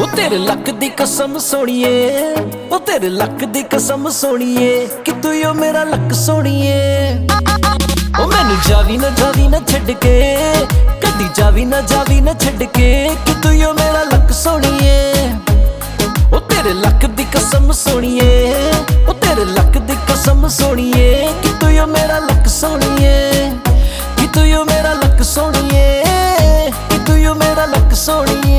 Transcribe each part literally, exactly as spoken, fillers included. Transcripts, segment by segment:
ओ तेरे लक दी कसम सोनिए, ओ तेरे लक दी कसम सोनिए कि तू यो मेरा लक सोनिए। ओ मैनू जावी ना जावी ना छड़ के, कदी जावी ना जावी ना छड़ के कि तू यो मेरा लक सोनिए। ओ तेरे लक दी कसम सोनिए, ओ तेरे लक दी कसम सोनिए कि तू यो मेरा लक सोनिए, कि तू यो मेरा लक सोनिए, कि तू यो मेरा लक सोनिए।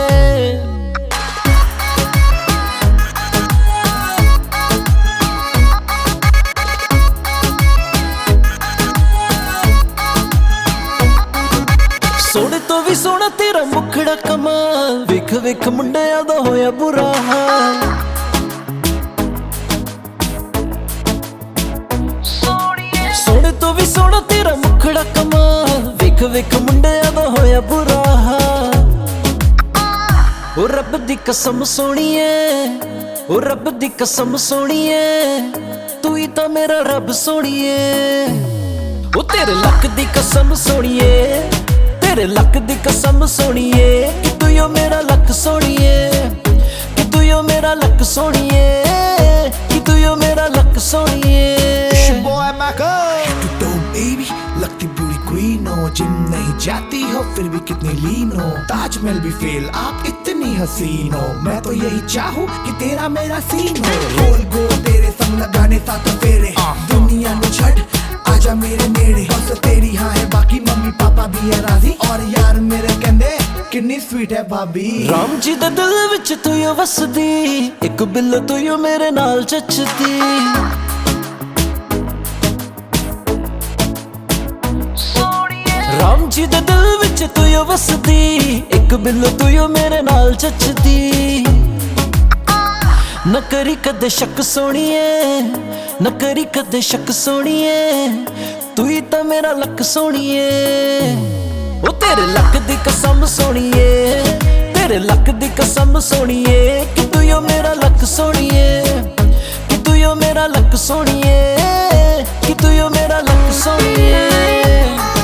सोने तो भी सोना तेरा मुखड़ा कमाल, वेख वेख मुंडिया दा होया बुरा हाल। सोने तो भी सोना तेरा मुखड़ा कमाल, वेख वेख मुंडिया दा होया बुरा हाल। ओ रब दी कसम सोनिए, ओ रब दी कसम सोनिए, तू ही तो मेरा रब सोनिए। ओ तेरे लक दी कसम सोनिए, तेरे लक दी कसम सोनिए कि तू यो मेरा लक सोनिए, कि तू यो मेरा लक सोनिए, कि तू यो मेरा लक सोनिए। It's your boy Michael. You dope baby, लगती beauty queen हो, जिम नहीं जाती हो फिर भी कितनी लीन हो, ताजमहल भी फेल आप इतनी हसीन हो, मैं तो यही चाहूँ कि तेरा मेरा सीन हो। गोल गोल तेरे संग लगाने साथ फेरे, दुनिया में छड़ आजा मेरे नेड़े, बस तेरी हाँ है बाकी मम्मी पापा भी है राजी, और यार मेरे कहंदे कितनी स्वीट है भाभी। राम जी दे दिल विच तू यो वसदी, एक बिल्लो तू यो मेरे नाल चचदी। राम जी दे दिल विच तू यो वसदी, एक बिल्लो तू यो मेरे नाल चचदी। न करी कदे शक सोनिए, न करी कदे शक सोनिए, तू ही तो मेरा लक सोनिए। ओ तेरे लक दी कसम सोनिए, तेरे लक दी कसम सोनिए कि तू यो मेरा लक सोनिए, कि तू यो मेरा लक सोनिए, कि तू यो मेरा लक सोनिए।